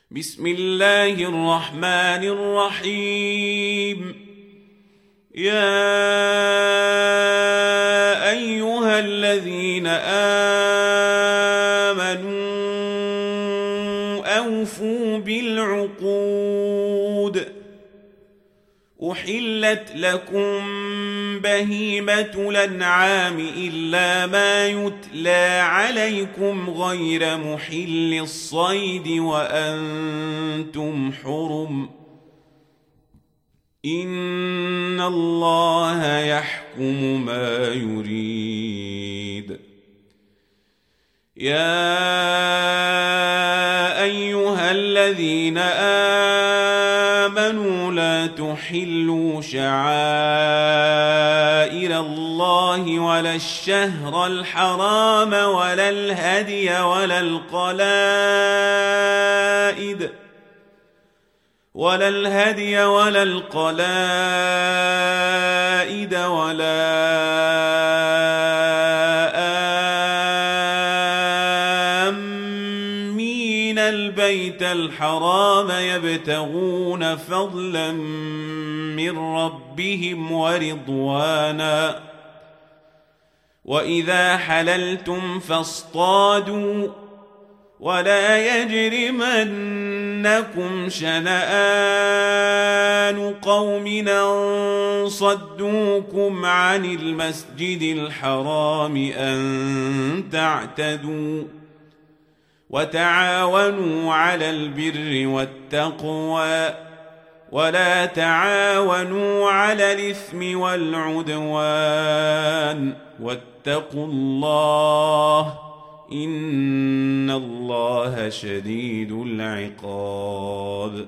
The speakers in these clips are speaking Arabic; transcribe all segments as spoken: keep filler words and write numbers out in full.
بسم الله الرحمن الرحيم. يا أيها الذين آمنوا أوفوا بالعقود. أحلت لكم بهيمة الأنعام إلا ما يتلى عليكم غير محل الصيد وأنتم حرم. إن الله يحكم ما يريد. يا أيها الذين آمنوا لا تحلوا شعائر الله ولا الشهر الحرام ولا الهدي ولا القلائد ولا الهدي ولا القلائد ولا آمين البيت الحرام يبتغون فضلا من ربهم ورضوانا. وإذا حللتم فاصطادوا ولا يجرمنكم شنآن قوم أن صدوكم عن المسجد الحرام أن تعتدوا. وتعاونوا على البر والتقوى ولا تعاونوا على الإثم والعدوان واتقوا الله إن الله شديد العقاب.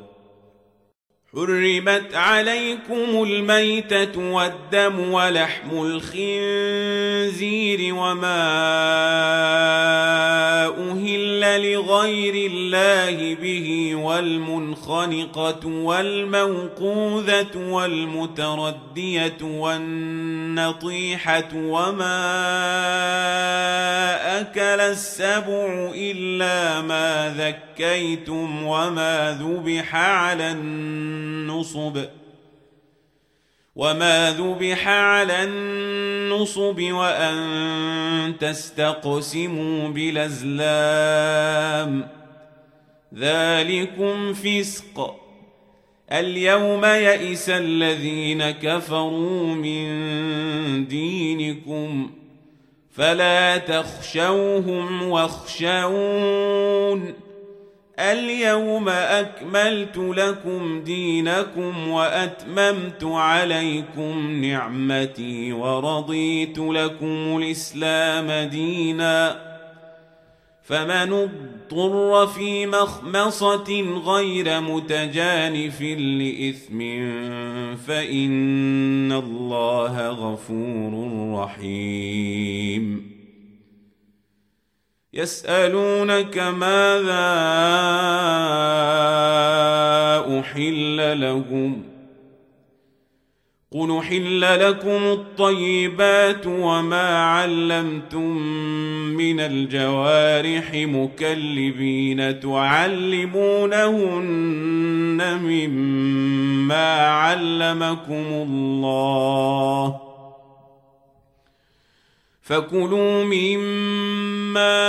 حرمت عليكم الميتة والدم ولحم الخنزير وما أهل لغير الله به والمنخنقة والموقوذة والمتردية والنطيحة وما أكل السبع إلا ما ذكيتم وما ذبح على النصب وما ذبح على النصب وأن تستقسموا بالأزلام ذلكم فسق. اليوم يئس الذين كفروا من دينكم فلا تخشوهم واخشون. اليوم أكملت لكم دينكم وأتممت عليكم نعمتي ورضيت لكم الإسلام دينا. فمن اضطر في مخمصة غير متجانف لإثم فإن الله غفور رحيم. يسألونك ماذا أحل لهم قل أحل لكم الطيبات وما علمتم من الجوارح مكلبين تعلمونهن مما علمكم الله فكلوا مما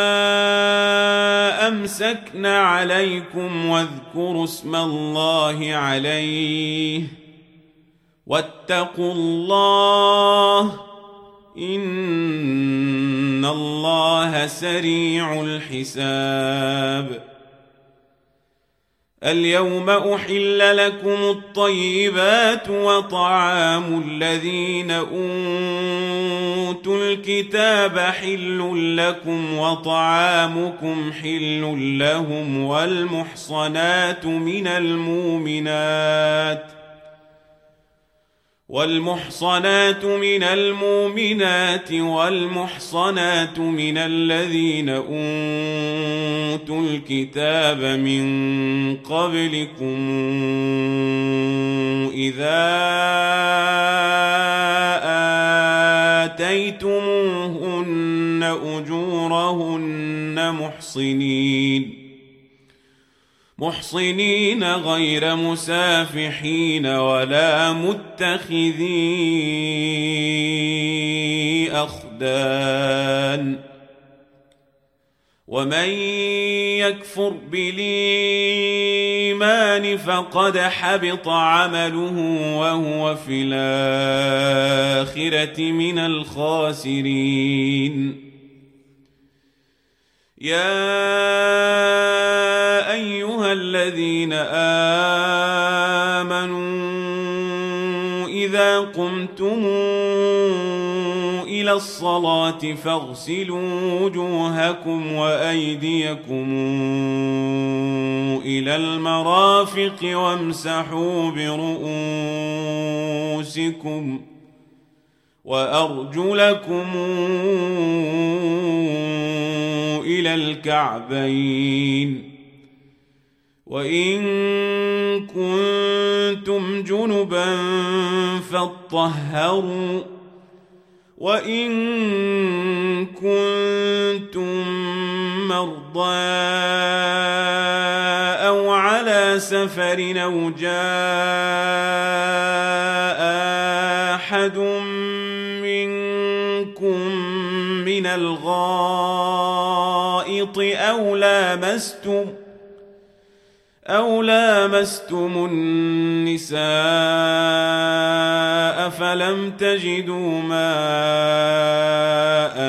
أمسكن عليكم واذكروا اسم الله عليه واتقوا الله إن الله سريع الحساب. اليوم أحل لكم الطيبات وطعام الذين أوتوا الكتاب حل لكم وطعامكم حل لهم والمحصنات من المؤمنات والمحصنات من المؤمنات والمحصنات من الذين أوتوا الكتاب من قبلكم إذا آتيتموهن أجورهن محصنين محصنين غير مسافحين ولا متخذي أخدان ومن يكفر بالإيمان فقد حبط عمله وهو في الآخرة من الخاسرين. يا أيها الذين آمنوا إذا قمتم إلى الصلاة فاغسلوا وجوهكم وأيديكم إلى المرافق وامسحوا برؤوسكم وأرجلكم إلى الكعبين وإن كنتم جنبا فاطهروا وإن كنتم مرضى أو على سفر أو جاء أحد منكم من الغائط أو لامستم أو لامستم النساء فلم تجدوا ماء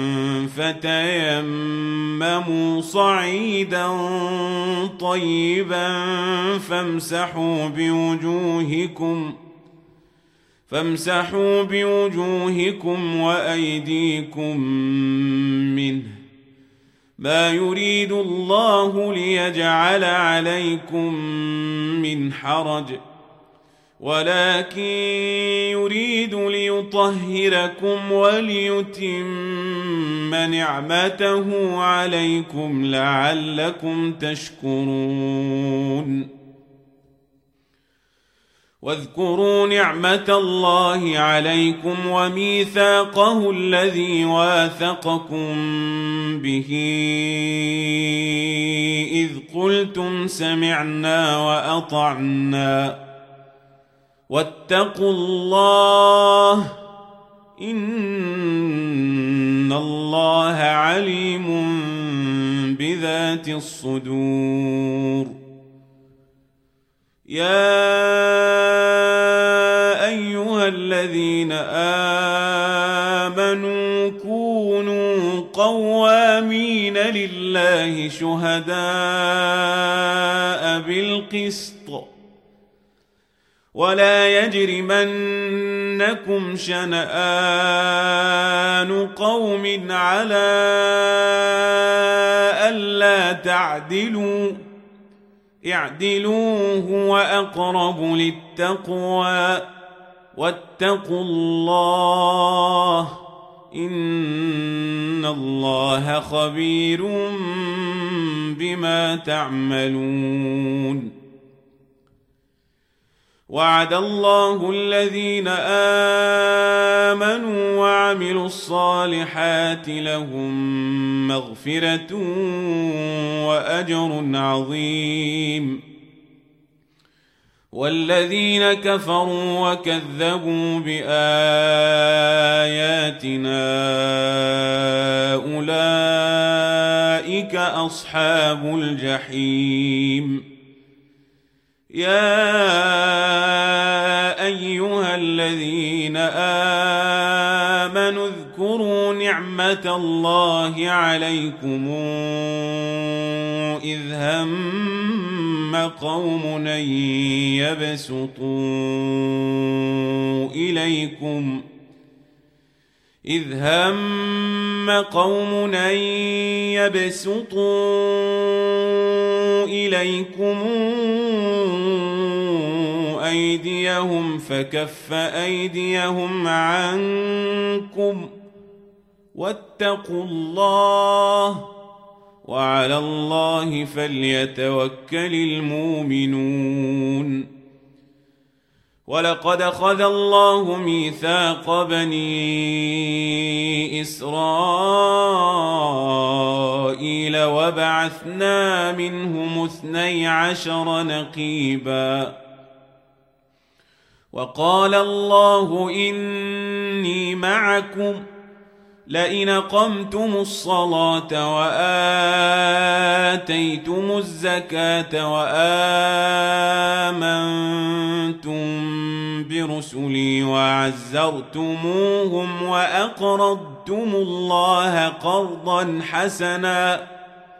فتيمموا صعيدا طيبا فامسحوا بوجوهكم فامسحوا بوجوهكم وأيديكم منه ما يريد الله ليجعل عليكم من حرج ولكن يريد ليطهركم وليتم نعمته عليكم لعلكم تشكرون. واذكروا نعمة الله عليكم وميثاقه الذي واثقكم به إذ قلتم سمعنا وأطعنا واتقوا الله إن الله عليم بذات الصدور. يا أيها الذين آمنوا كونوا قوامين لله شهداء بالقسط ولا يجرمنكم شنآن قوم على ألا تعدلوا اعدلوا هو أقرب للتقوى واتقوا الله إن الله خبير بما تعملون. وعد الله الذين آمنوا وعملوا الصالحات لهم مغفرة وأجر عظيم. والذين كفروا وكذبوا بآياتنا أولئك أصحاب الجحيم. يا أيها الذين آمنوا اذكروا نعمة الله عليكم إذ هم قوم أن يبسطوا إليكم إذ هم قوم أن يبسطوا إليكم أيديهم فكف أيديهم عنكم واتقوا الله وعلى الله فليتوكل المؤمنون. ولقد أخذ الله ميثاق بني إسرائيل وبعثنا منهم اثني عشر نقيبا وقال الله إني معكم لئن أقمتم الصلاة وآتيتم الزكاة وآمنتم برسلي وعزرتموهم وأقرضتم الله قرضا حسنا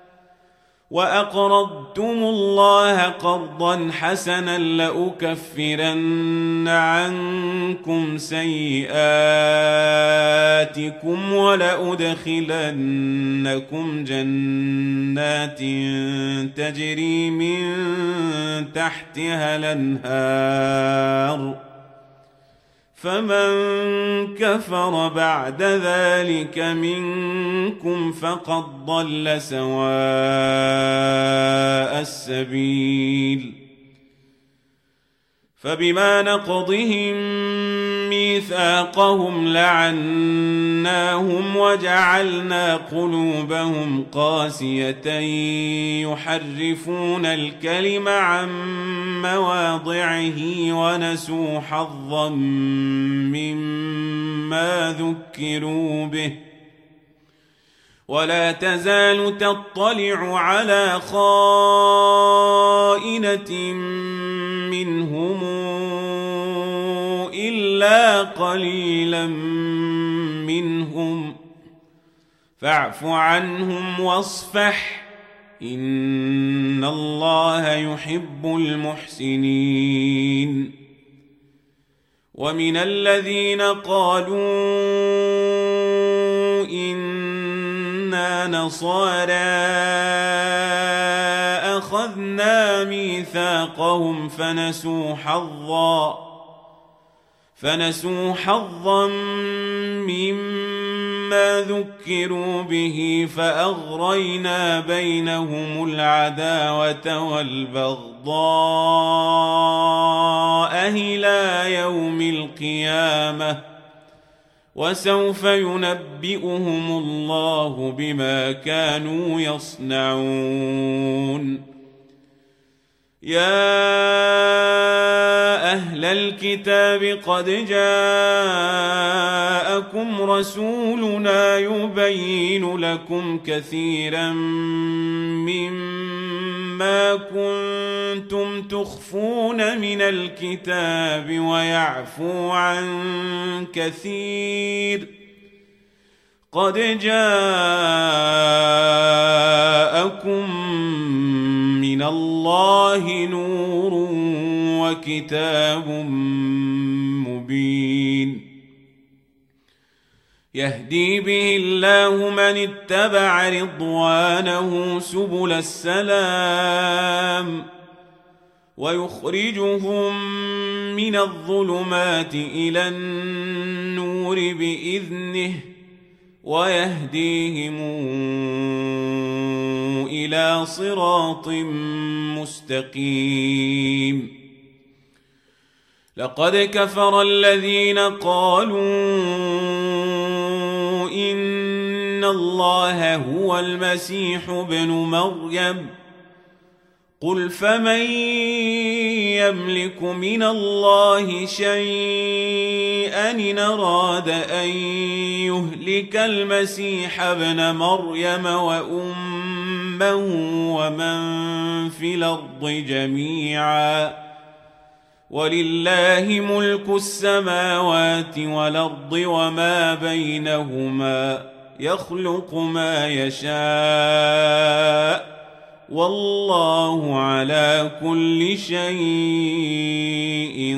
وأقرضتم الله قرضا حسنا لأكفرن عنكم سيئاتكم ولأدخلنكم جنات تجري من تحتها الأنهار فمن كفر بعد ذلك منكم فقد ضل سواء السبيل فبما نقضهم ميثاقهم لعناهم وجعلنا قلوبهم قاسية يحرفون الكلم عن مواضعه ونسوا حظا مما ذكروا به ولا تزال تطلع على خائنة منهم إلا قليلا منهم فاعف عنهم واصفح إن الله يحب المحسنين ومن الذين قالوا إنا نصارى أخذنا ميثاقهم فنسوا حظا فنسوا حظا مما ذكروا به فأغرينا بينهم العداوة والبغضاء إلى يوم القيامة وسوف ينبئهم الله بما كانوا يصنعون يا أهل الكتاب قد جاءكم رسولنا يبين لكم كثيرا مما كنتم تخفون من الكتاب ويعفو عن كثير قد جاءكم من الله نور وكتاب مبين يهدي به الله من اتبع رضوانه سبل السلام ويخرجهم من الظلمات إلى النور بإذنه ويهديهم إلى صراط مستقيم لقد كفر الذين قالوا إن الله هو المسيح ابن مريم قل فمن يملك من الله شيئا إن أراد أن يهلك المسيح ابن مريم وأمه ومن في الأرض جميعا ولله ملك السماوات والأرض وما بينهما يخلق ما يشاء والله على كل شيء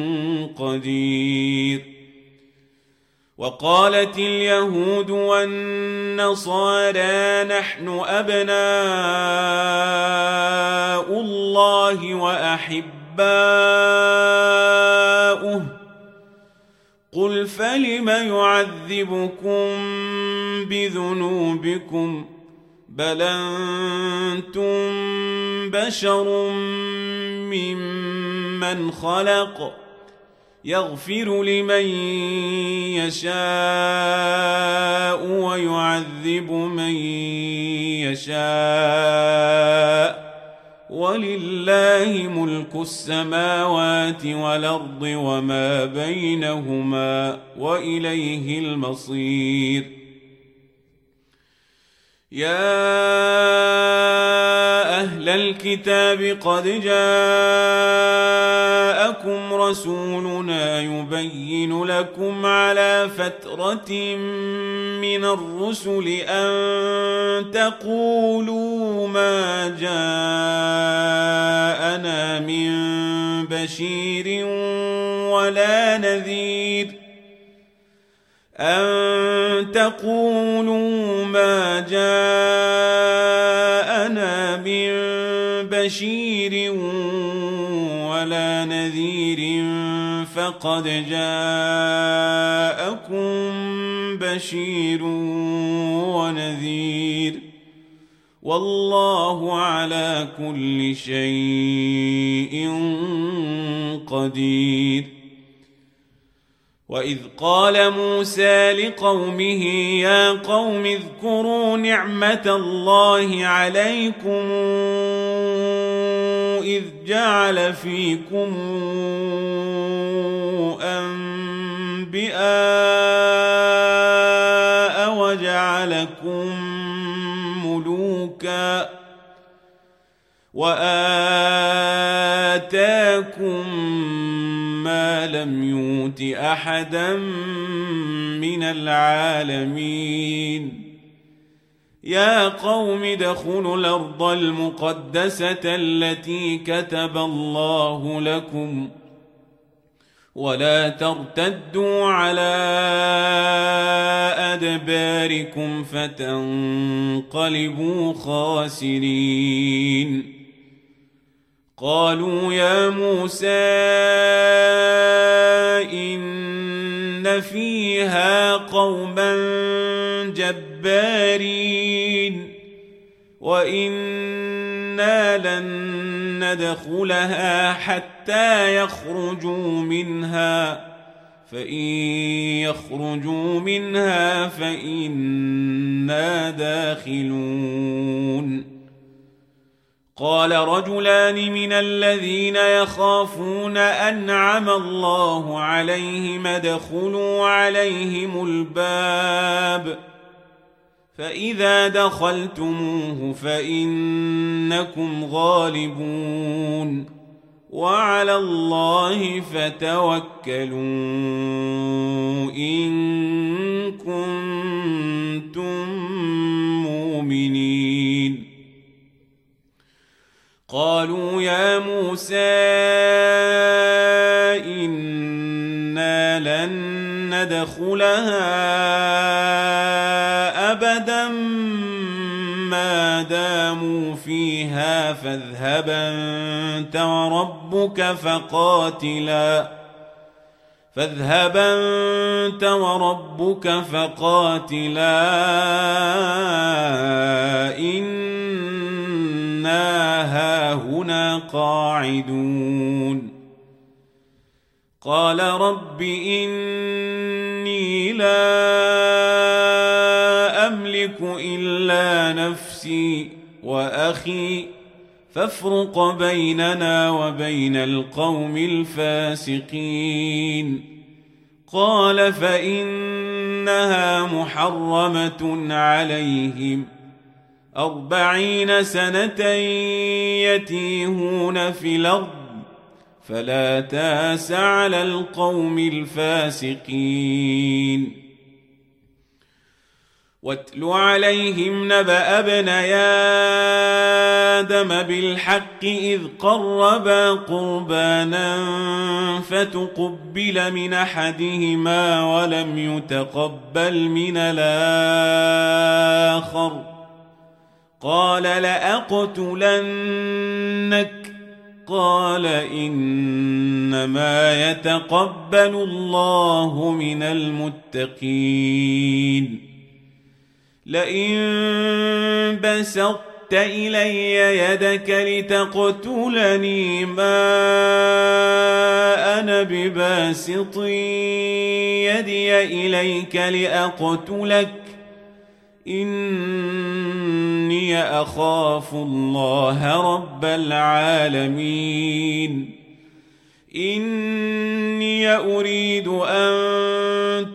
قدير وقالت اليهود والنصارى نحن أبناء الله وأحباؤه قل فلم يعذبكم بذنوبكم بل أنتم بشر ممن خلق يغفر لمن يشاء ويعذب من يشاء ولله ملك السماوات والأرض وما بينهما وإليه المصير. يا أهل الكتاب قد جاءكم رسولنا يبين لكم على فترة من الرسل أن تقولوا ما جاءنا من بشير ولا نذير أن تقولوا ما جاءنا من بشير ولا نذير فقد جاءكم بشير ونذير والله على كل شيء قدير. وإذ قال موسى لقومه يا قوم اذكروا نعمة الله عليكم إذ جعل فيكم أنبياء وجعلكم ملوكا وآتاكم ما لم يؤت أحدا من العالمين. يا قوم ادخلوا الأرض المقدسة التي كتب الله لكم ولا ترتدوا على أدباركم فتنقلبوا خاسرين. قالوا يا موسى إن فيها قوما جبارين وإنا لن ندخلها حتى يخرجوا منها فإن يخرجوا منها فإنا داخلون. قال رجلان من الذين يخافون أنعم الله عليهم ادخلوا عليهم الباب فإذا دخلتموه فإنكم غالبون وعلى الله فتوكلوا إن كنتم مؤمنين. قالوا يا موسى إنا لن ندخلها أبدا ما داموا فيها فاذهب أنت وربك فقاتلا فاذهب أنت وربك فقاتلا إنا هاهنا قاعدون. قال رب إني لا أملك إلا نفسي وأخي فافرق بيننا وبين القوم الفاسقين. قال فإنها محرمة عليهم أربعين سنة يتيهون في الأرض فلا تأس على القوم الفاسقين. واتل عليهم نبأ ابني آدم بالحق إذ قربا قربانا فتقبل من أحدهما ولم يتقبل من الآخر قال لأقتلنك قال إنما يتقبل الله من المتقين. لئن بسطت إلي يدك لتقتلني ما أنا بباسط يدي إليك لأقتلك إني أخاف الله رب العالمين إني أريد أن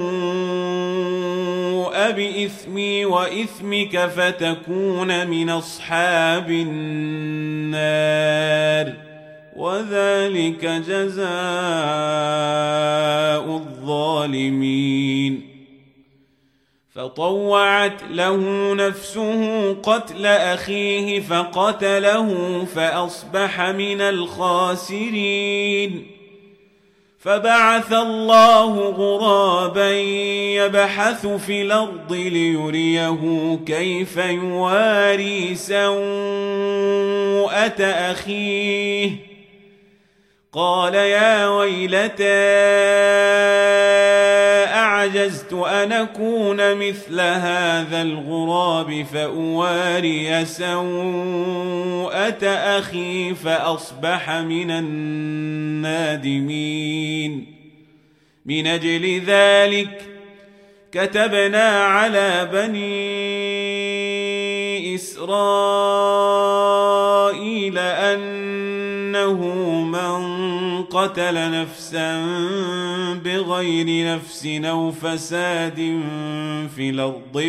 تبوء بإثمي وإثمك فتكون من أصحاب النار وذلك جزاء الظالمين فطوعت له نفسه قتل أخيه فقتله فأصبح من الخاسرين فبعث الله غرابا يبحث في الأرض ليريه كيف يواري سوءة أخيه قال يا ويلتى أعجزت أن أكون مثل هذا الغراب فأواري سوءة أخي فأصبح من النادمين من أجل ذلك كتبنا على بني إسرائيل أنه من قتل نفسا بغير نفس أو فساد في الأرض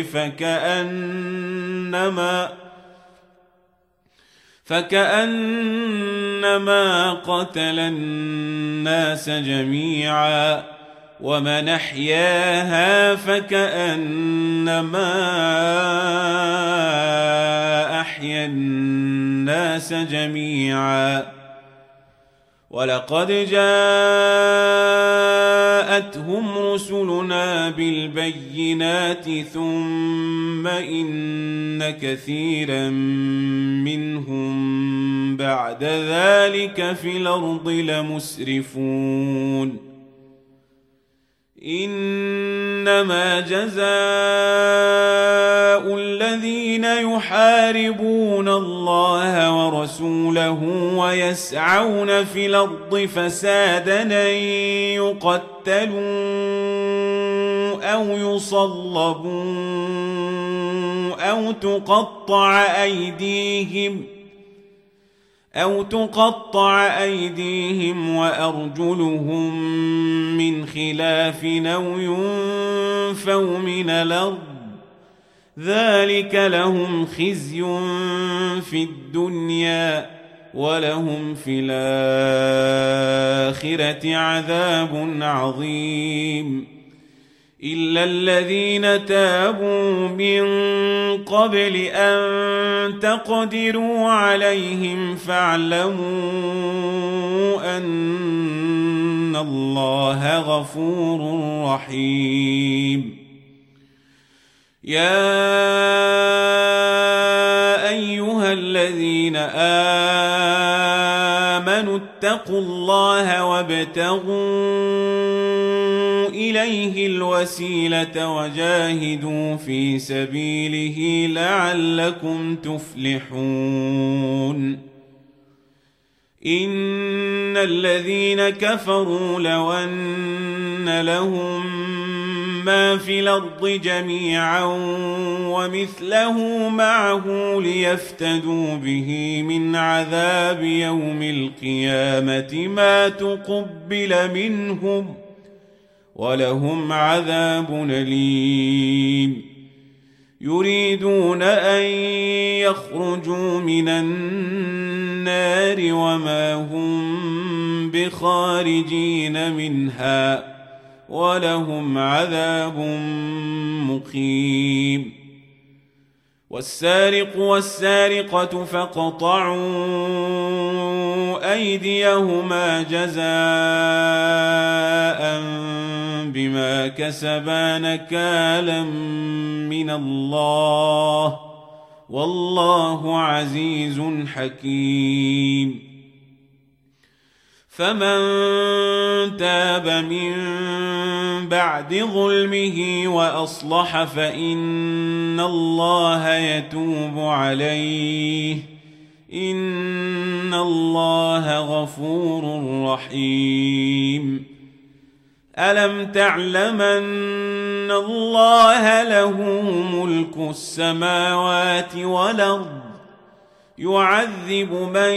فكأنما فكأنما قتل الناس جميعا ومن أحياها فكأنما أحيا الناس جميعا ولقد جاءتهم رسلنا بالبينات ثم إن كثيرا منهم بعد ذلك في الأرض لمسرفون إنما جزاء الذين يحاربون الله ورسوله ويسعون في الأرض فسادا أن يقتلوا أو يصلبوا أو تقطع أيديهم أو تقطع أيديهم وأرجلهم من خلاف أو ينفوا من الأرض ذلك لهم خزي في الدنيا ولهم في الآخرة عذاب عظيم إلا الذين تابوا من قبل أن تقدروا عليهم فاعلموا أن الله غفور رحيم يا أيها الذين آمنوا اتقوا الله وابتغوا إليه الوسيلة وجاهدوا في سبيله لعلكم تفلحون إن الذين كفروا لو أن لهم ما في الأرض جميعا ومثله معه ليفتدوا به من عذاب يوم القيامة ما تقبل منهم ولهم عذاب أليم يريدون أن يخرجوا من النار وما هم بخارجين منها ولهم عذاب مقيم والسارق والسارقة فاقطعوا أيديهما جزاء بما كسبا نكالا من الله والله عزيز حكيم فمن تاب من بعد ظلمه وأصلح فإن الله يتوب عليه إن الله غفور رحيم. ألم تعلم أن الله له ملك السماوات والأرض يعذب من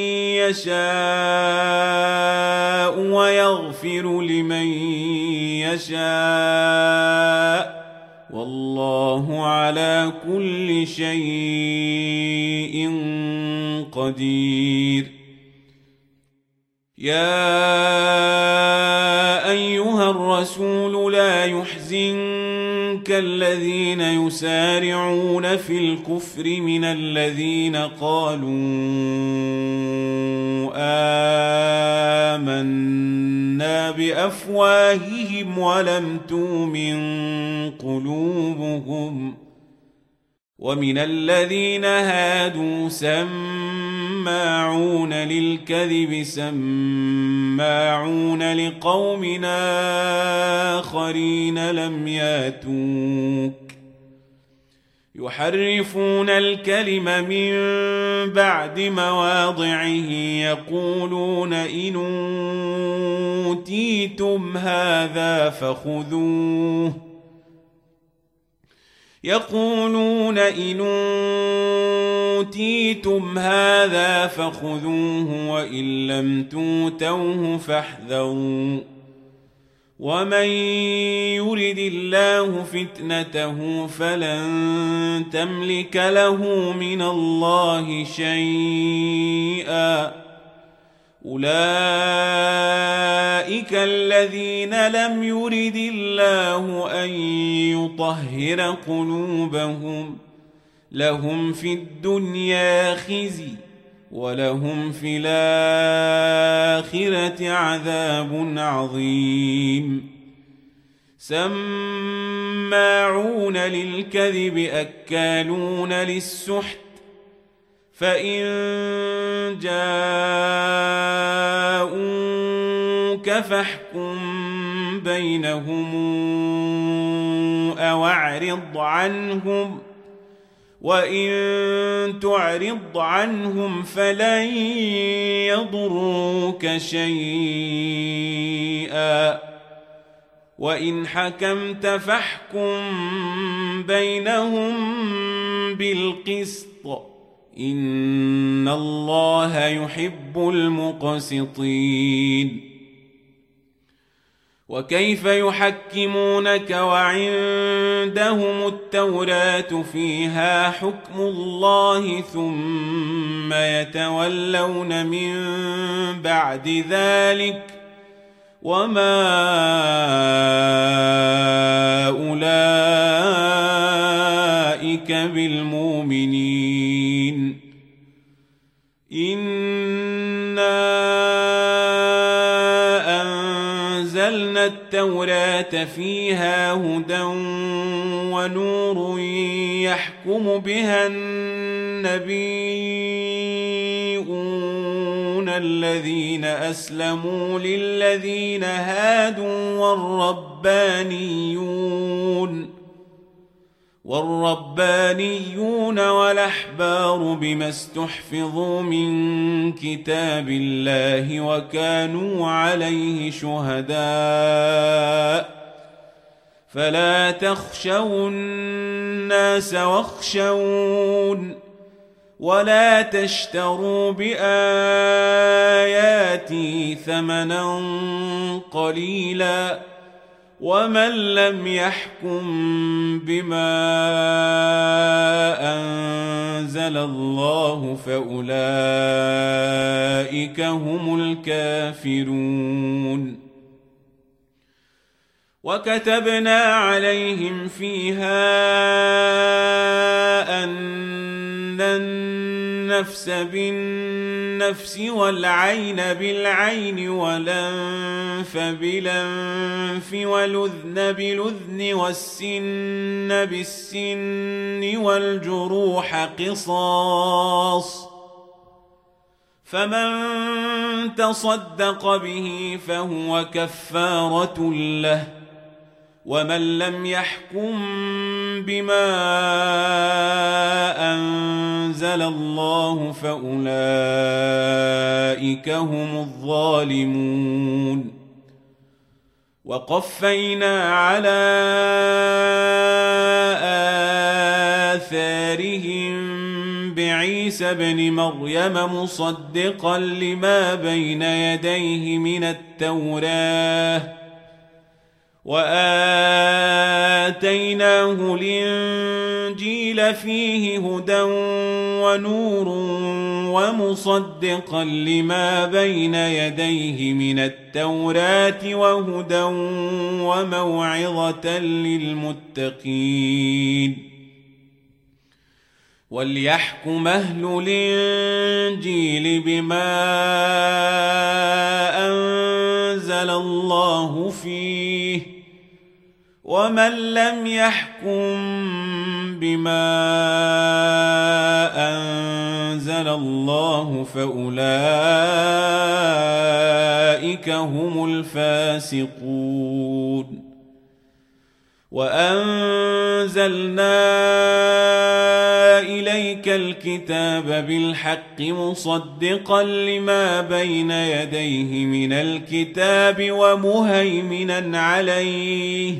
يشاء ويغفر لمن يشاء والله على كل شيء قدير. يا أيها الرسول لا يحزنك الذين يسارعون في الكفر من الذين قالوا آمنا بأفواههم ولم تؤمن قلوبهم ومن الذين هادوا سماعون للكذب سماعون لقوم آخرين لم ياتوك يحرفون الكلم من بعد مواضعه يقولون إن أوتيتم هذا فخذوه يقولون إن أوتيتم هذا فخذوه وإن لم توتوه فاحذروا ومن يرد الله فتنته فلن تملك له من الله شيئا أولئك الذين لم يرد الله أن يطهر قلوبهم لهم في الدنيا خزي ولهم في الآخرة عذاب عظيم. سماعون للكذب أكالون للسحت فإن جاءوك فاحكم بينهم أو أعرض عنهم وإن تعرض عنهم فلن يضروك شيئا وإن حكمت فاحكم بينهم بالقسط إن الله يحب المقسطين. وكيف يحكمونك وعندهم التوراة فيها حكم الله ثم يتولون من بعد ذلك وما أولئك بالمؤمنين. إنا أنزلنا التوراة فيها هدى ونور يحكم بها النبيون الذين أسلموا للذين هادوا والربانيون والربانيون والأحبار بما استحفظوا من كتاب الله وكانوا عليه شهداء فلا تخشوا الناس واخشون ولا تشتروا بآياتي ثمنا قليلا ومن لم يحكم بما أنزل الله فأولئك هم الكافرون. وكتبنا عليهم فيها أن النفس بالنفس والعين بالعين والأنف بالأنف والأذن بالأذن والسن بالسن والجروح قصاص فمن تصدق به فهو كفارة له ومن لم يحكم بما أنزل الله فأولئك هم الظالمون. وقفينا على آثارهم بعيسى ابن مريم مصدقا لما بين يديه من التوراة وآتيناه الإنجيل فيه هدى ونور ومصدقا لما بين يديه من التوراة وهدى وموعظة للمتقين. وليحكم أهل الإنجيل بما أنزل الله فيه ومن لم يحكم بما أنزل الله فأولئك هم الفاسقون. وأنزلنا إليك الكتاب بالحق مصدقا لما بين يديه من الكتاب ومهيمنا عليه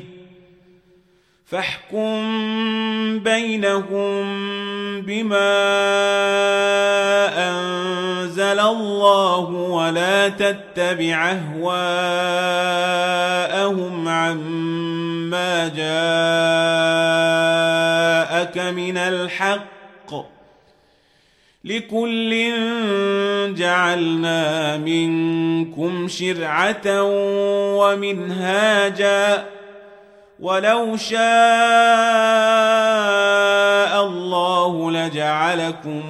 فاحكم بينهم بما أنزل الله ولا تتبع أهواءهم عما جاءك من الحق لكل جعلنا منكم شرعة ومنهاجا ولو شاء الله لجعلكم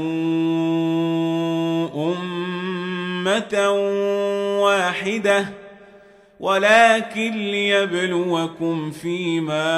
أمة واحدة ولكن ليبلوكم فيما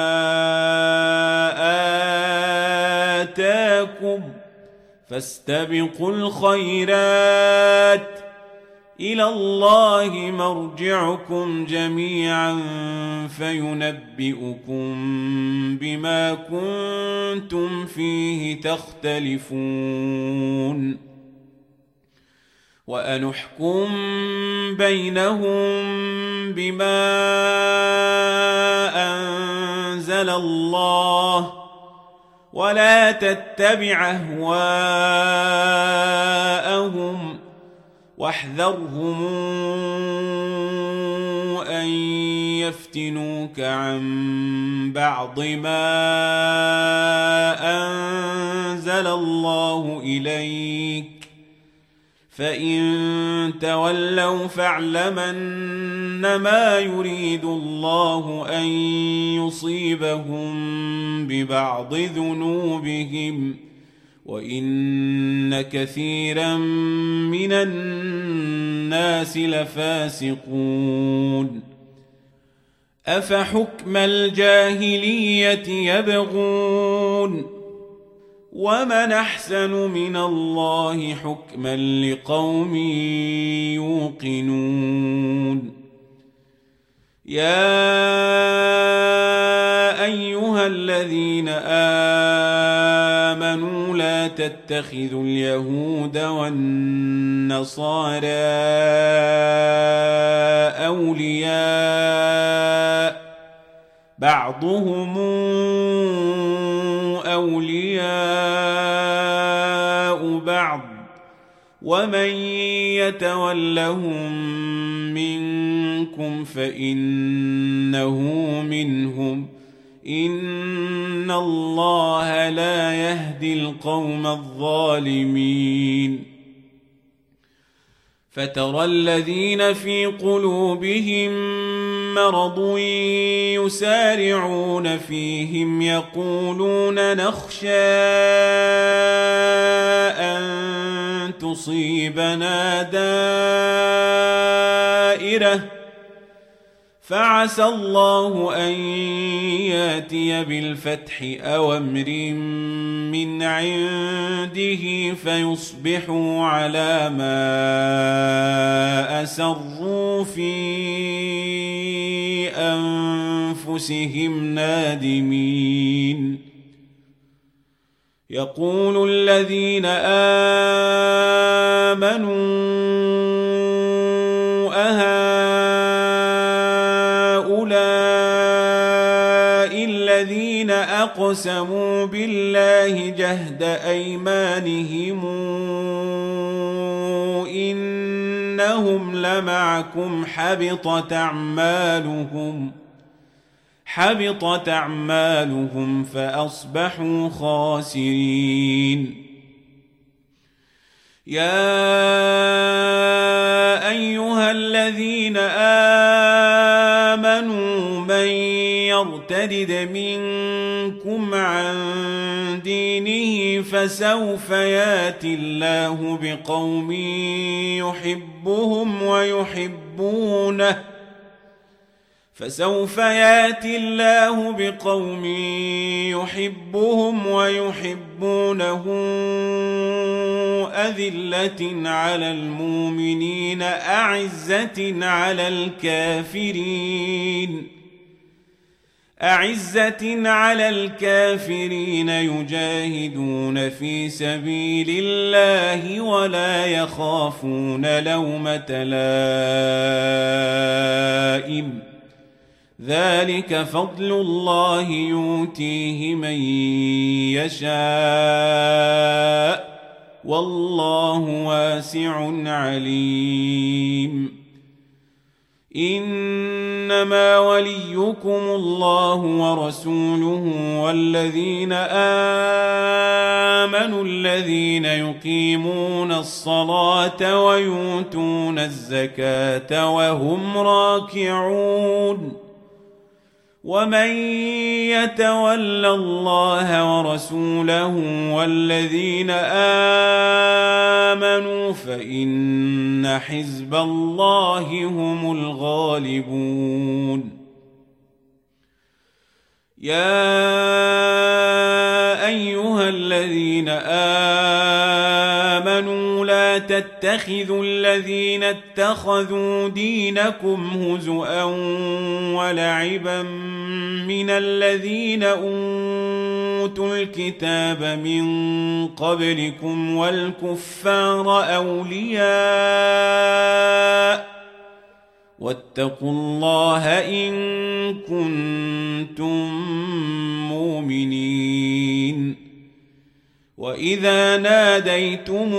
آتاكم فاستبقوا الخيرات إلى الله مرجعكم جميعا فينبئكم بما كنتم فيه تختلفون. وأنحكم بينهم بما أنزل الله ولا تتبع أهواءهم واحذرهم أن يفتنوك عن بعض ما أنزل الله إليك فإن تولوا فاعلم أنما يريد الله أن يصيبهم ببعض ذنوبهم وإن كثيرا من الناس لفاسقون. أفحكم الجاهلية يبغون ومن أحسن من الله حكما لقوم يوقنون. يا أيها الذين آمنوا لا تتخذوا اليهود والنصارى أولياء بعضهم أولياء بعض ومن يتولهم منكم فإنه منهم إن الله لا يهدي القوم الظالمين. فترى الذين في قلوبهم مرض يسارعون فيهم يقولون نخشى أن تصيبنا دائرة فعسى الله أن ياتي بالفتح أو أمر من عنده فيصبحوا على ما أسروا في أنفسهم نادمين. يقول الذين آمنوا أهؤلاء الذين أقسموا بالله جهد أيمانهم إنهم لمعكم حبطت أعمالهم حبطت أعمالهم فأصبحوا خاسرين. يا أيها الذين آمنوا من يرتد منكم عن دينه فسوف يأتي الله بقوم يحبهم ويحبونه فسوف يأتي الله بقوم يحبهم ويحبونه أذلة على المؤمنين أعزة على الكافرين أعزة على الكافرين يجاهدون في سبيل الله ولا يخافون لومة لائم ذلك فضل الله يؤتيه من يشاء والله واسع عليم. إنما وليكم الله ورسوله والذين آمنوا الذين يقيمون الصلاة ويؤتون الزكاة وهم راكعون. ومن يتول الله ورسوله والذين آمنوا فإن حزب الله هم الغالبون. يا أيها الذين آمنوا لا تتخذوا الذين اتخذوا دينكم هزؤا ولعبا من الذين أوتوا الكتاب من قبلكم والكفار أولياء واتقوا الله إن كنتم مؤمنين. وإذا ناديتم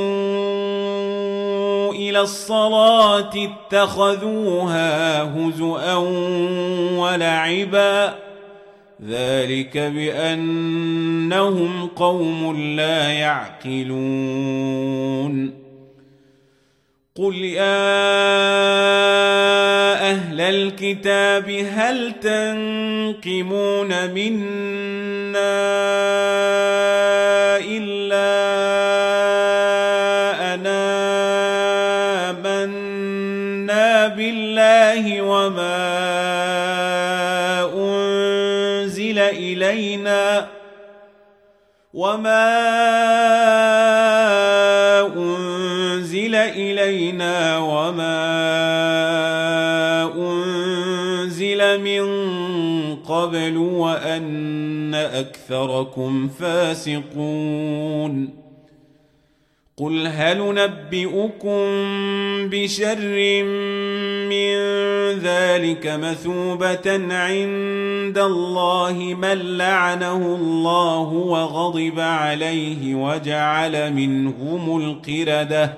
إلى الصلاة اتخذوها هزؤا ولعبا ذلك بأنهم قوم لا يعقلون. قل يا أهل الكتاب هل تنقمون منا إلا أن آمنا بالله وما أنزل إلينا وما أنزل إلينا وما أنزل من قبل وأن أكثركم فاسقون. قل هل ننبئكم بشر من ذلك مثوبة عند الله من لعنه الله وغضب عليه وجعل منهم القردة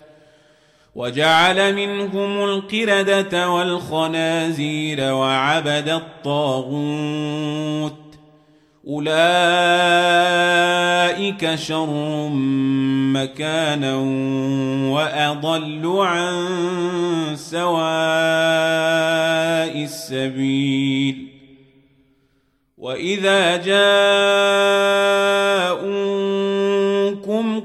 وجعل منهم القردة والخنازير وعبد الطاغوت أولئك شر مكانا وأضل عن سواء السبيل. وإذا جاءوكم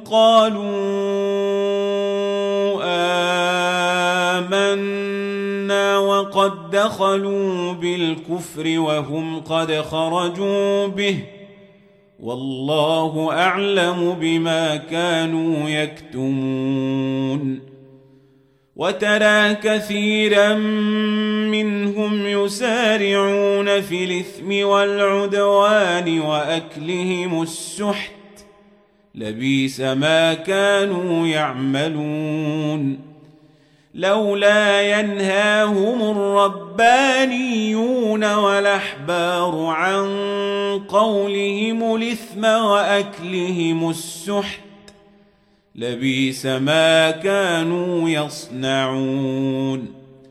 قالوا آمنا قد دخلوا بالكفر وهم قد خرجوا به والله أعلم بما كانوا يكتمون وترى كثيرا منهم يسارعون في الإثم والعدوان وأكلهم السحت لبئس ما كانوا يعملون لولا ينهاهم الربانيون والأحبار عن قولهم الإثم وأكلهم السحت لبئس ما كانوا يصنعون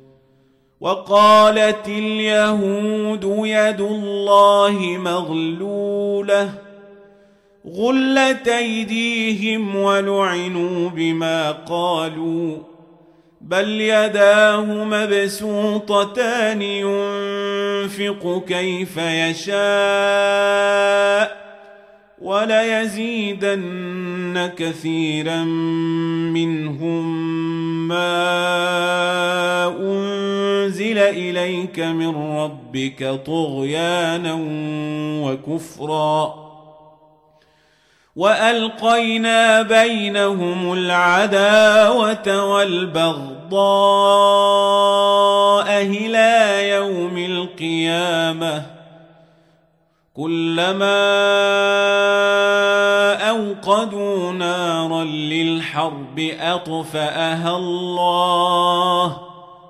وقالت اليهود يد الله مغلولة غلت أيديهم ولعنوا بما قالوا بل يداه مبسوطتان ينفق كيف يشاء وليزيدن كثيرا منهم ما أنزل إليك من ربك طغيانا وكفرا وألقينا بينهم العداوة والبغضاء إلى يوم القيامة كلما أوقدوا نارا للحرب أطفأها الله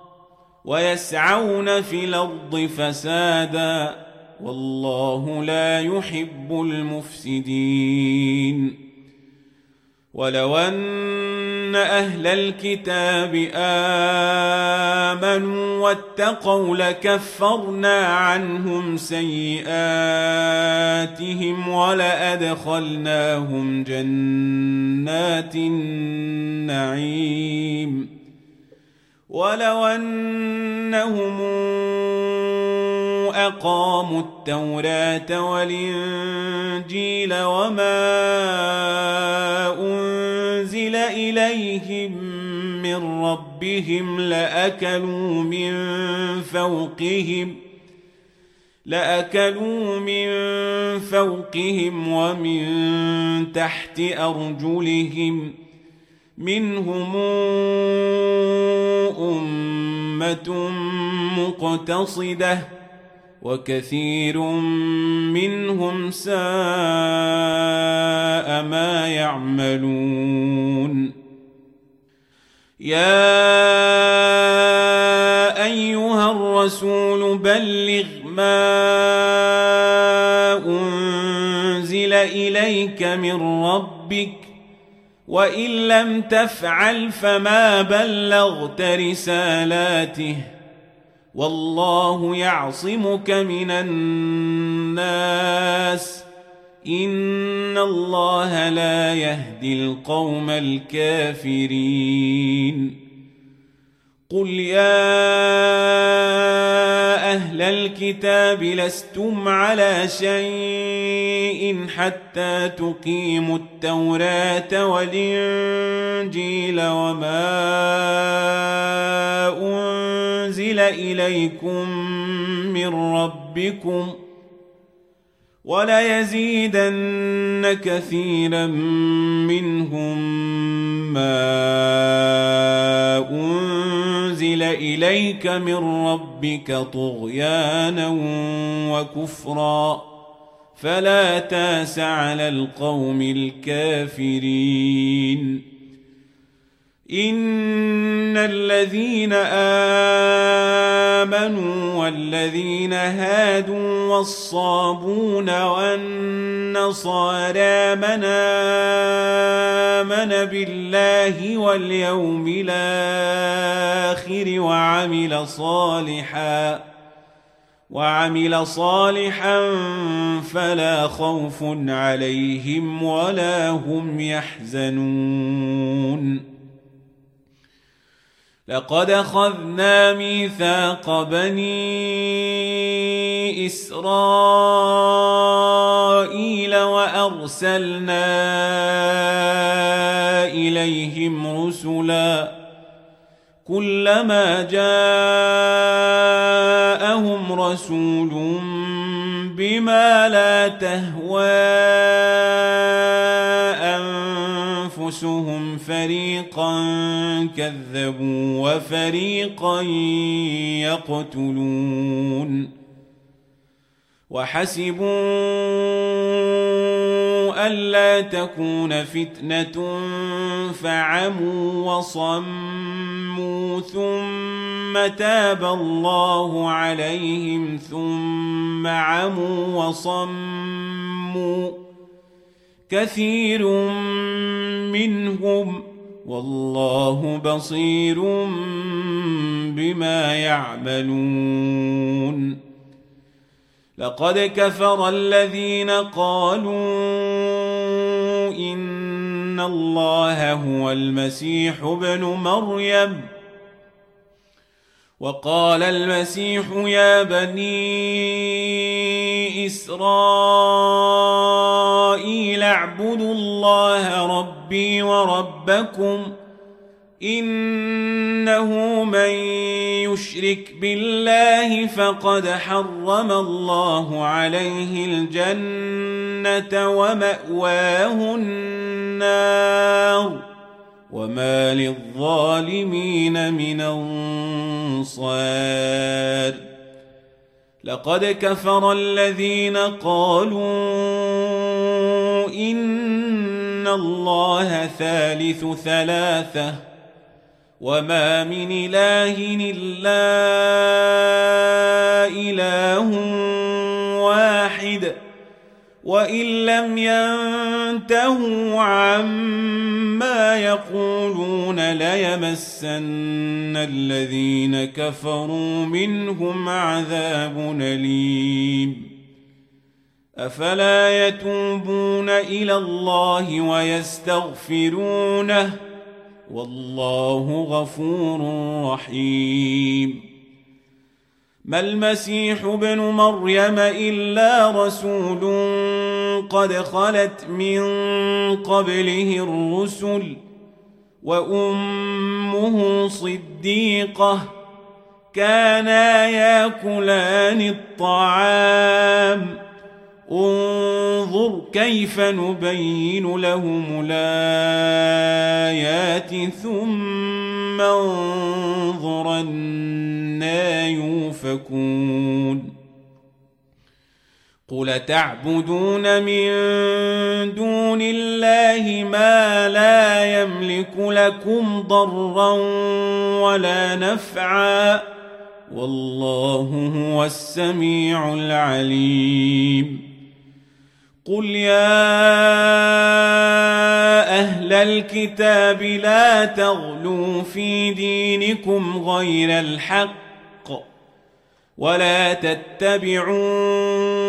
ويسعون في الأرض فسادا والله لا يحب المفسدين ولو أن أهل الكتاب آمنوا واتقوا لكفرنا عنهم سيئاتهم ولأدخلناهم جنات النعيم ولو أنهم أقاموا التوراة والإنجيل وما أنزل إليهم من ربهم لأكلوا من فوقهم لأكلوا من فوقهم ومن تحت أرجلهم منهم أمة مقتصدة وكثير منهم ساء ما يعملون يا أيها الرسول بلغ ما أنزل إليك من ربك وإن لم تفعل فما بلغت رسالاته والله يعصمك من الناس إن الله لا يهدي القوم الكافرين قل يا أهل الكتاب لستم على شيء حتى تقيموا التوراة والإنجيل وما أنزل إليكم من ربكم وليزيدن كثيرا منهم ما أنزل إليك من ربك طغيانا وكفرا فلا تاس على القوم الكافرين إن الذين آمنوا والذين هادوا والصابون والنصارى من آمن بالله واليوم الآخر وعمل صالحا وعمل صالحا فلا خوف عليهم ولا هم يحزنون لقد أخذنا ميثاق بني إسرائيل وأرسلنا إليهم رسلا كلما جاءهم رسول بما لا تهوى أنفسهم فريقا كذبوا وفريقا يقتلون وحسبوا ألا تكون فتنة فعموا وصموا ثم تاب الله عليهم ثم عموا وصموا كثير منهم والله بصير بما يعملون لقد كفر الذين قالوا إن الله هو المسيح ابن مريم وقال المسيح يا بني إسرائيل اعبدوا الله ربي وربكم إنه من يشرك بالله فقد حرم الله عليه الجنة ومأواه النار وما للظالمين من أنصار لقد كفر الذين قالوا إن الله ثالث ثلاثة وما من إله إلا إله واحد وإن لم ينتهوا عما يقولون ليمسن الذين كفروا منهم عذاب أليم أفلا يتوبون إلى الله ويستغفرونه والله غفور رحيم ما المسيح ابن مريم إلا رسول قد خلت من قبله الرسل وأمه صديقة كانا يأكلان الطعام انظر كيف نبين لهم الآيات ثم انظر أنى يؤفكون قل تعبدون من دون الله ما لا يملك لكم ضرا ولا نفعا والله هو السميع العليم قل يا أهل الكتاب لا تغلوا في دينكم غير الحق ولا تتبعوا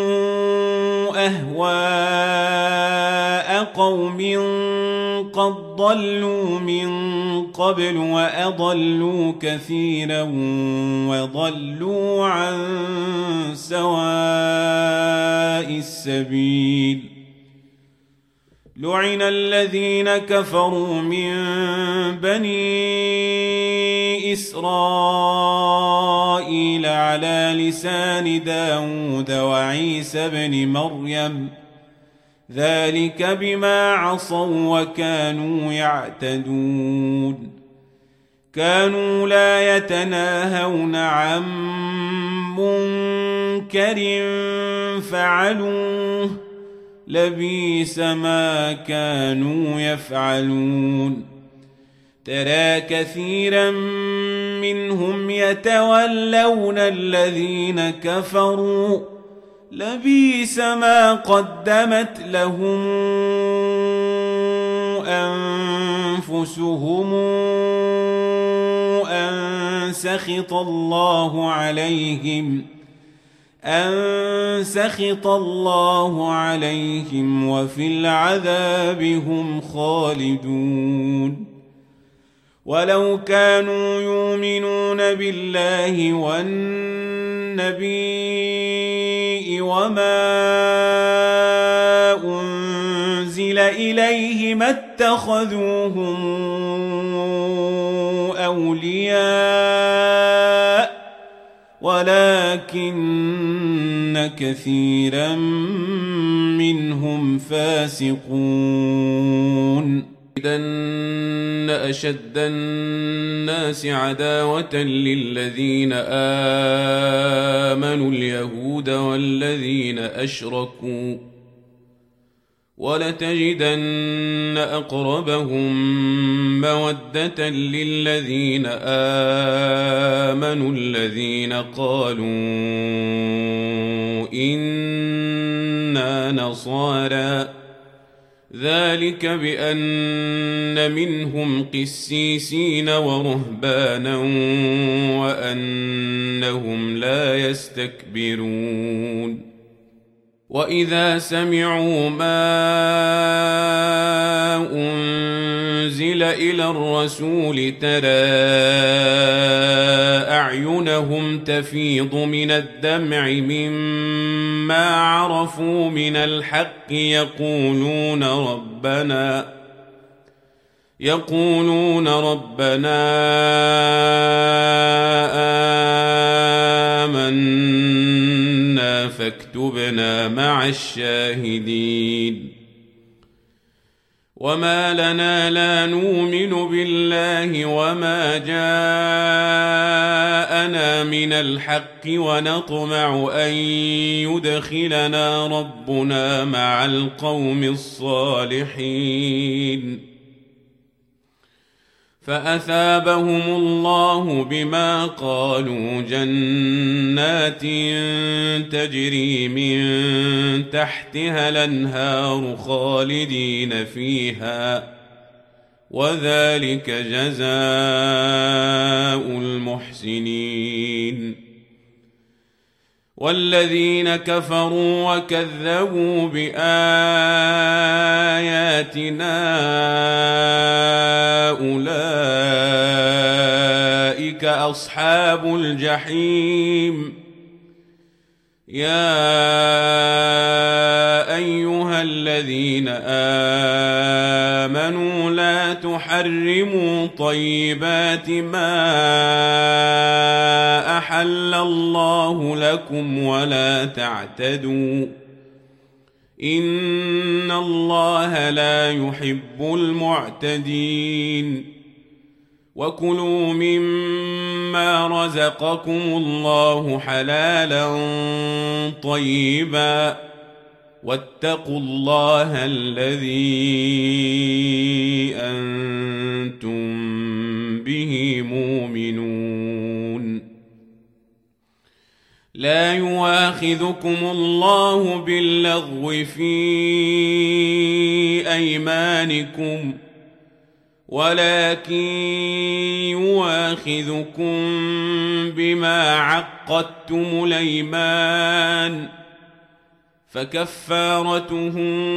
أهواء قوم قد ضلوا من قبل وأضلوا كثيرا وضلوا عن سواء السبيل لعن الذين كفروا من بني إسرائيل على لسان داود وعيسى بن مريم ذلك بما عصوا وكانوا يعتدون كانوا لا يتناهون عن منكر فعلوه لبئس ما كانوا يفعلون ترى كثيرا منهم يتولون الذين كفروا لبئس ما قدمت لهم أنفسهم أن سخط الله عليهم أن سخط الله عليهم وفي العذاب هم خالدون ولو كانوا يؤمنون بالله والنبي وما أنزل إليه ما اتخذوهم أولياء ولكن كثيرا منهم فاسقون. إذن أشد الناس عداوة للذين آمنوا اليهود والذين أشركوا ولتجدن أقربهم مودة للذين آمنوا الذين قالوا إنا نصارى ذلك بأن منهم قسيسين ورهبانا وأنهم لا يستكبرون. وإذا سمعوا ما أنزل إلى الرسول ترى أعينهم تفيض من الدمع مما عرفوا من الحق يقولون ربنا يقولون ربنا آمنا فاكتبنا مع الشاهدين. وما لنا لا نؤمن بالله وما جاءنا من الحق ونطمع أن يدخلنا ربنا مع القوم الصالحين. فأثابهم الله بما قالوا جنات تجري من تحتها الأنهار خالدين فيها وذلك جزاء المحسنين. والذين كفروا وكذبوا بآياتنا أولئك أصحاب الجحيم. يا أيها الذين آمنوا لا تحرموا طيبات ما أحل الله لكم ولا تعتدوا إن الله لا يحب المعتدين. وكلوا مما رزقكم الله حلالا طيبا واتقوا الله الذي أنتم به مؤمنون. لا يؤاخذكم الله باللغو في أيمانكم ولكن يؤاخذكم بما عقدتم الأيمان فكفارته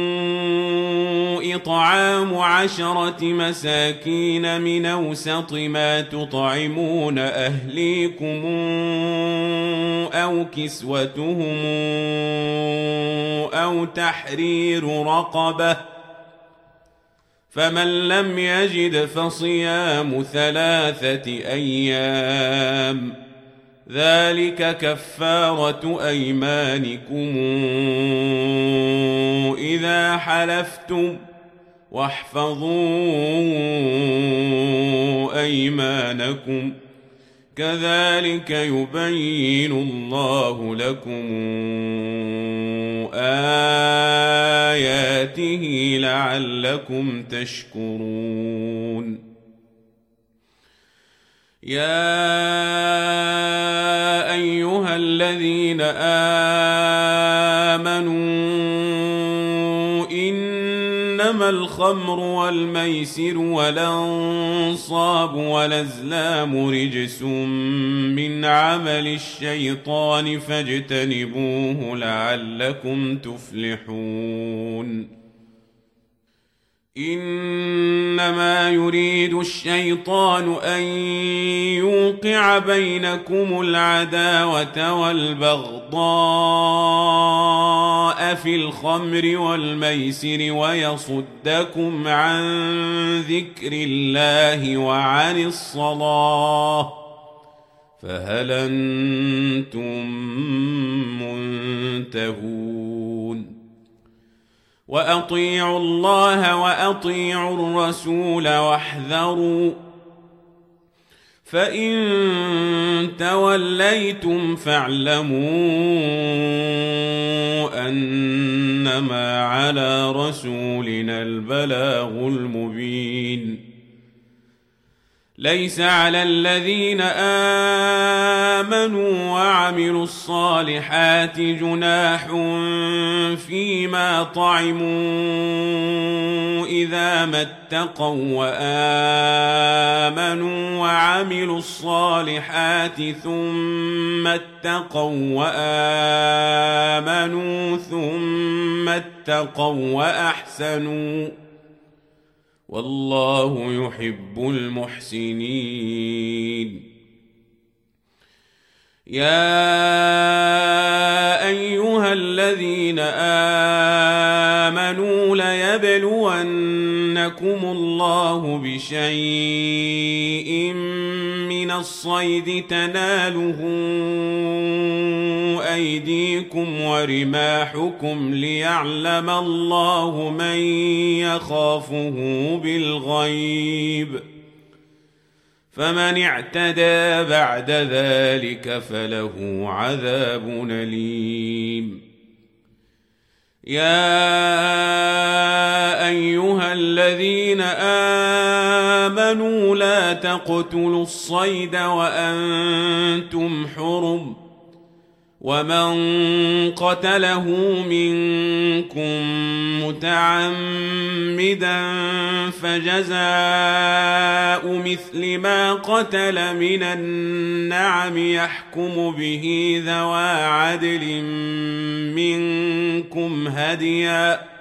إطعام عشرة مساكين من أوسط ما تطعمون أهليكم أو كسوتهم أو تحرير رقبة فمن لم يجد فصيام ثلاثة أيام ذلك كفارة أيمانكم إذا حلفتم واحفظوا أيمانكم كذلك يبين الله لكم آياته لعلكم تشكرون. يا أيها الذين آمنوا إنما الخمر والميسر والأنصاب والأزلام رجس من عمل الشيطان فاجتنبوه لعلكم تفلحون. إنما يريد الشيطان أن يوقع بينكم العداوة والبغضاء في الخمر والميسر ويصدكم عن ذكر الله وعن الصلاة فهل أنتم منتهون وأطيعوا الله وأطيعوا الرسول واحذروا فإن توليتم فاعلموا أنما على رسولنا البلاغ المبين ليس على الذين آمنوا وعملوا الصالحات جناح فيما طعموا إذا ما اتقوا وآمنوا وعملوا الصالحات ثم اتقوا وآمنوا ثم اتقوا وأحسنوا والله يحب المحسنين يا أيها الذين آمنوا ليبلونكم الله بشيء من الصيد تناله أيديكم ورماحكم ليعلم الله من يخافه بالغيب فمن اعتدى بعد ذلك فله عذاب أليم يا أيها الذين آمنوا لا تقتلوا الصيد وأنتم حرم ومن قتله منكم متعمدا فجزاء مثل ما قتل من النعم يحكم به ذوى عدل منكم هديا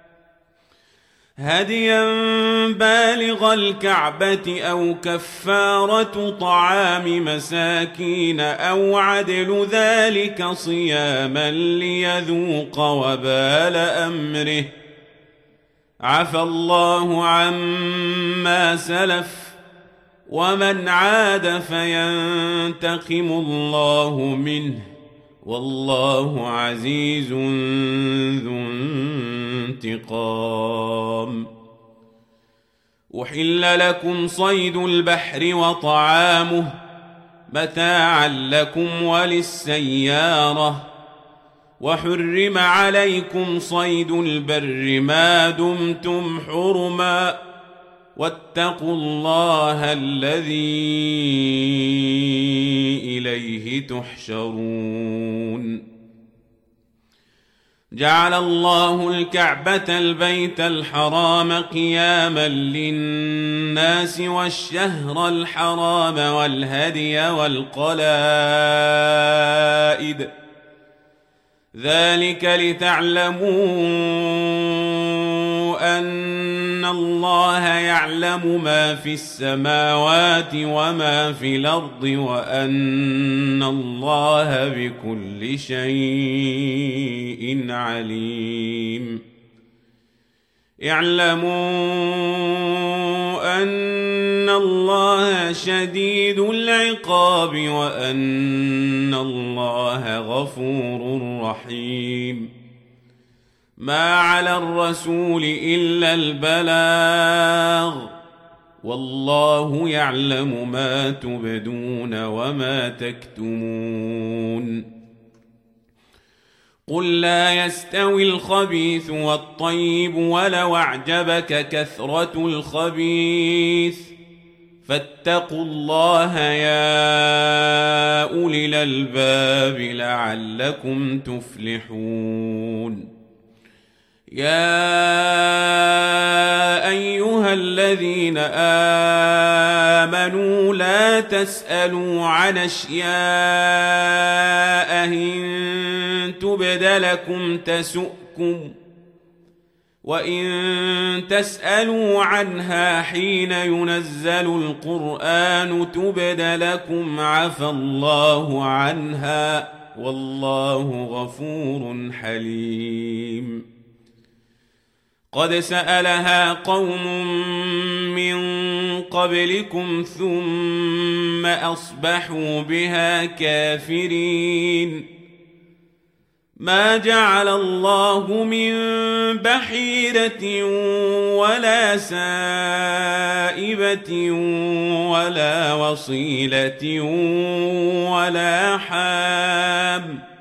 هديا بالغ الكعبة أو كفارة طعام مساكين أو عدل ذلك صياما ليذوق وبال أمره عفى الله عما سلف ومن عاد فينتقم الله منه والله عزيز ذو انتقام أحل لكم صيد البحر وطعامه متاعا لكم وللسيارة وحرم عليكم صيد البر ما دمتم حرما واتقوا الله الذي إليه تحشرون جعل الله الكعبة البيت الحرام قياما للناس والشهر الحرام والهدي والقلائد ذلك لتعلموا أن الله يعلم ما في السماوات وما في الأرض وأن الله بكل شيء عليم اعلموا أن الله شديد العقاب وأن الله غفور رحيم ما على الرسول إلا البلاغ والله يعلم ما تبدون وما تكتمون قل لا يستوي الخبيث والطيب ولو أعجبك كثرة الخبيث فاتقوا الله يا أولي الألباب لعلكم تفلحون يا أيها الذين آمنوا لا تسألوا عن أشياء إن تبد لكم تسؤكم وإن تسألوا عنها حين ينزل القرآن تبد لكم عفى الله عنها والله غفور حليم قد سألها قوم من قبلكم ثم أصبحوا بها كافرين ما جعل الله من بحيرة ولا سائبة ولا وصيلة ولا حام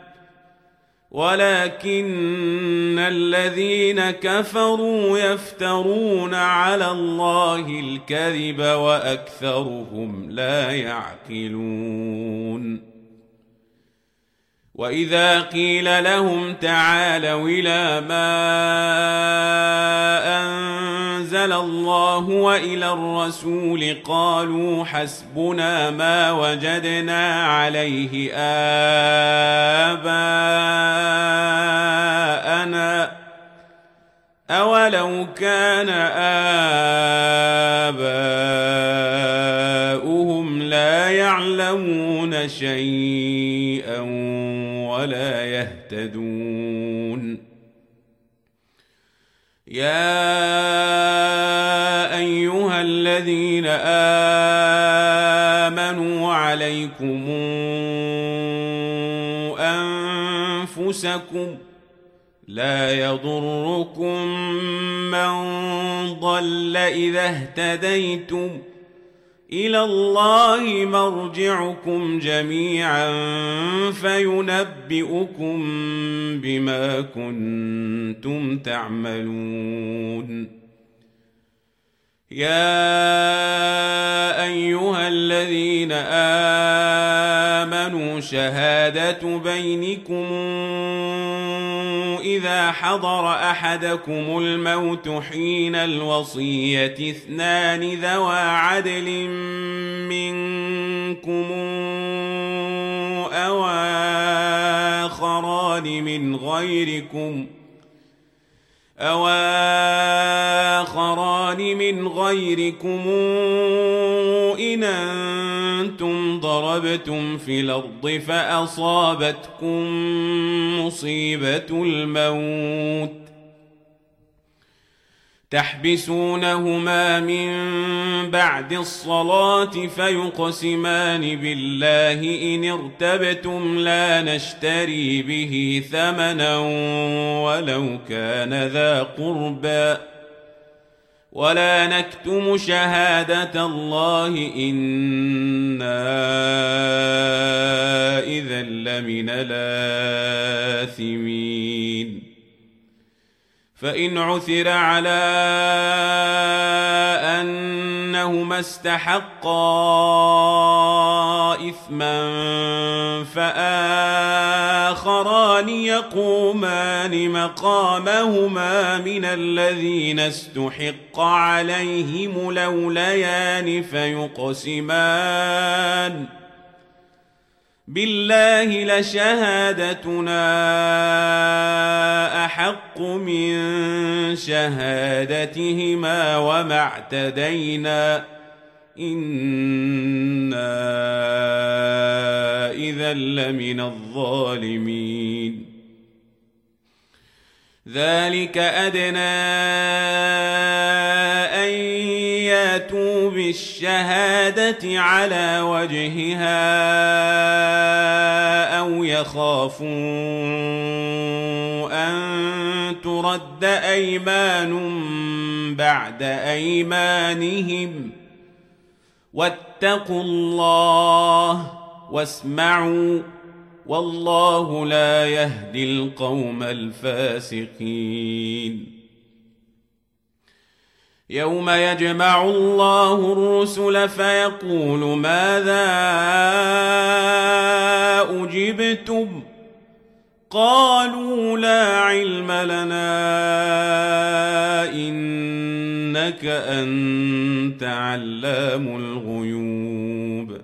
ولكن الذين كفروا يفترون على الله الكذب وأكثرهم لا يعقلون وإذا قيل لهم تعالوا إلى ما أنزل الله وإلى الرسول قالوا حسبنا ما وجدنا عليه آباءنا أولو كان آباؤهم لا يعلمون شيئا ولا يهتدون يا أيها الذين آمنوا عليكم أنفسكم لا يضركم من ضل إذا اهتديتم إلى الله مرجعكم جميعا فينبئكم بما كنتم تعملون يا أيها الذين آمنوا شهادة بينكم إذا حضر أحدكم الموت حين الوصية اثنان ذوى عدل منكم أو آخران من غيركم أو آخران من غيركم إن أنتم ضربتم في الأرض فأصابتكم مصيبة الموت تحبسونهما من بعد الصلاة فيقسمان بالله إن ارتبتم لا نشتري به ثمنا ولو كان ذا قربى ولا نكتم شهادة الله إنا إذا لمن الآثمين فإن عثر على أنهما استحقا إثما فآخران يقومان مقامهما من الذين استحق عليهم الأوليان فيقسمان بالله لشهادتنا أحق من شهادتهما وما اعتدينا إنا إذا لمن الظالمين ذلك أدنى أن ياتوا بالشهادة على وجهها أو يخافوا أن ترد أيمان بعد أيمانهم واتقوا الله واسمعوا والله لا يهدي القوم الفاسقين يوم يجمع الله الرسل فيقول ماذا أجبتم قالوا لا علم لنا إنك أنت علام الغيوب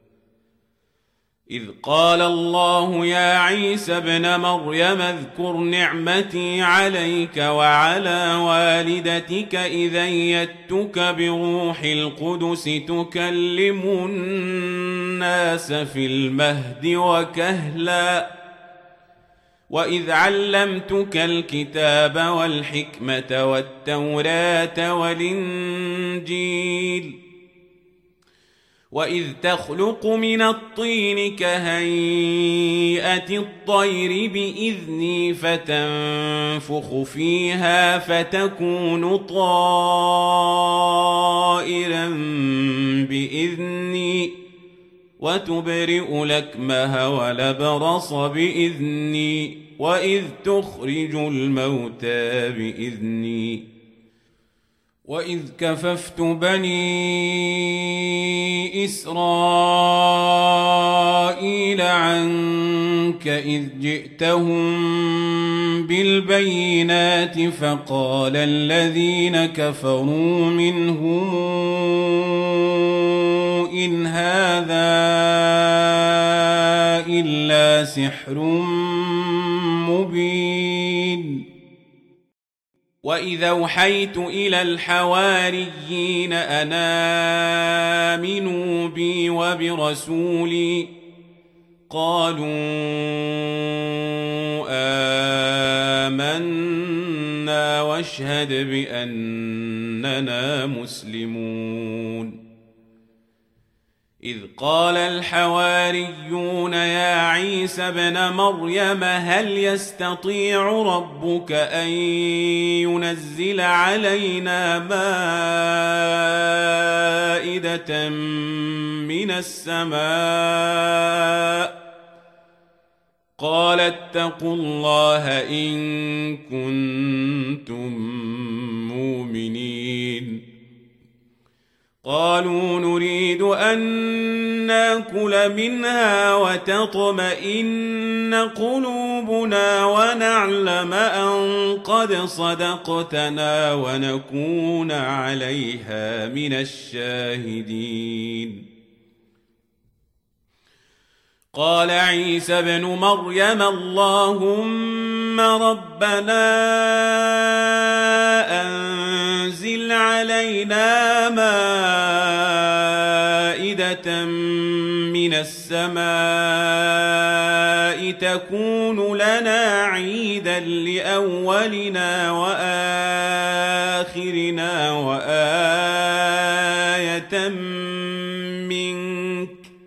إذ قال الله يا عيسى ابن مريم اذكر نعمتي عليك وعلى والدتك إذ أيدتك بروح القدس تكلم الناس في المهد وكهلا وإذ علمتك الكتاب والحكمة والتوراة والإنجيل وإذ تخلق من الطين كهيئة الطير بإذني فتنفخ فيها فتكون طائرا بإذني وتبرئ الأكمه والأبرص بإذني وإذ تخرج الموتى بإذني وإذ كففت بني إسرائيل عنك إذ جئتهم بالبينات فقال الذين كفروا منهم إن هذا إلا سحر مبين وإذا أوحيت إلى الحواريين أن آمنوا بي وبرسولي قالوا آمنا واشهد بأننا مسلمون إذ قال الحواريون يا عيسى ابن مريم هل يستطيع ربك أن ينزل علينا مائدة من السماء قال اتقوا الله إن كنتم مؤمنين قالوا نريد أن ناكل منها وتطمئن قلوبنا ونعلم أن قد صدقتنا ونكون عليها من الشاهدين قال عيسى ابن مريم اللهم ربنا أنزل علينا مائدة من السماء تكون لنا عيدا لأولنا وآخرنا وآية منك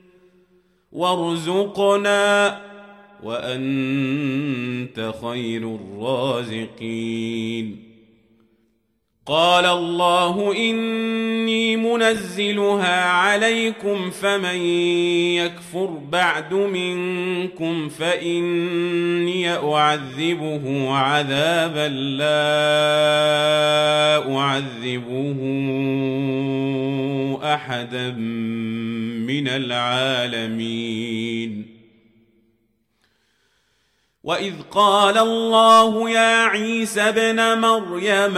وارزقنا وأنت خير الرازقين قال الله إني منزلها عليكم فمن يكفر بعد منكم فإني أعذبه عذابا لا أعذبه أحدا من العالمين وإذ قال الله يا عيسى ابن مريم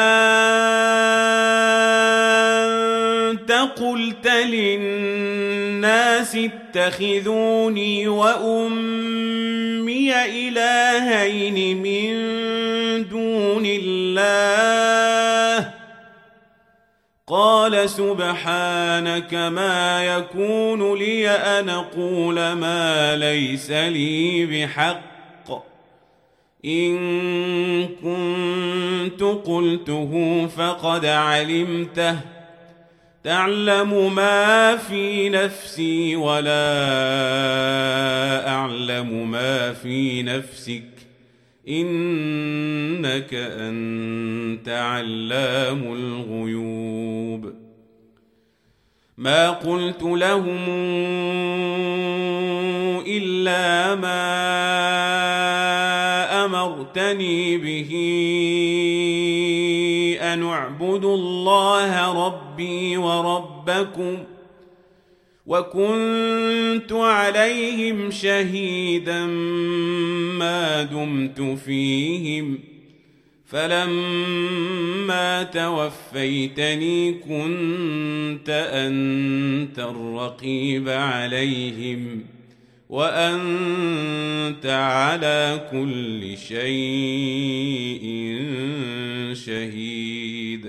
أنت قلت للناس اتخذوني وأمي إلهين من دون الله قال سبحانك ما يكون لي أن أقول ما ليس لي بحق إن كنت قلته فقد علمته تعلم ما في نفسي ولا أعلم ما في نفسك إنك أنت علام الغيوب ما قلت لهم إلا ما أمرتني به أن اعبدوا الله ربي وربكم وكنت عليهم شهيدا ما دمت فيهم فلما توفيتني كنت أنت الرقيب عليهم وأنت على كل شيء شهيد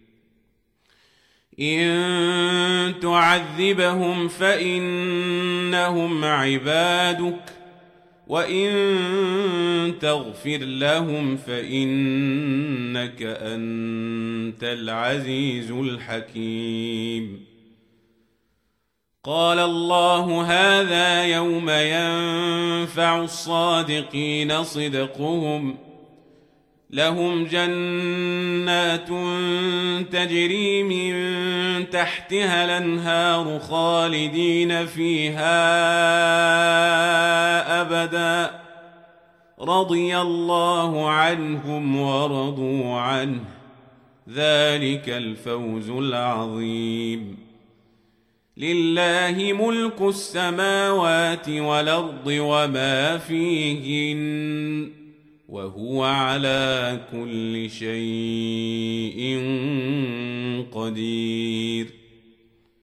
إن تعذبهم فإنهم عبادك وإن تغفر لهم فإنك أنت العزيز الحكيم. قال الله هذا يوم ينفع الصادقين صدقهم، لهم جنات تجري من تحتها الأنهار خالدين فيها أبدا، رضي الله عنهم ورضوا عنه، ذلك الفوز العظيم. لله ملك السماوات والأرض وما فيهن، وهو على كل شيء قدير.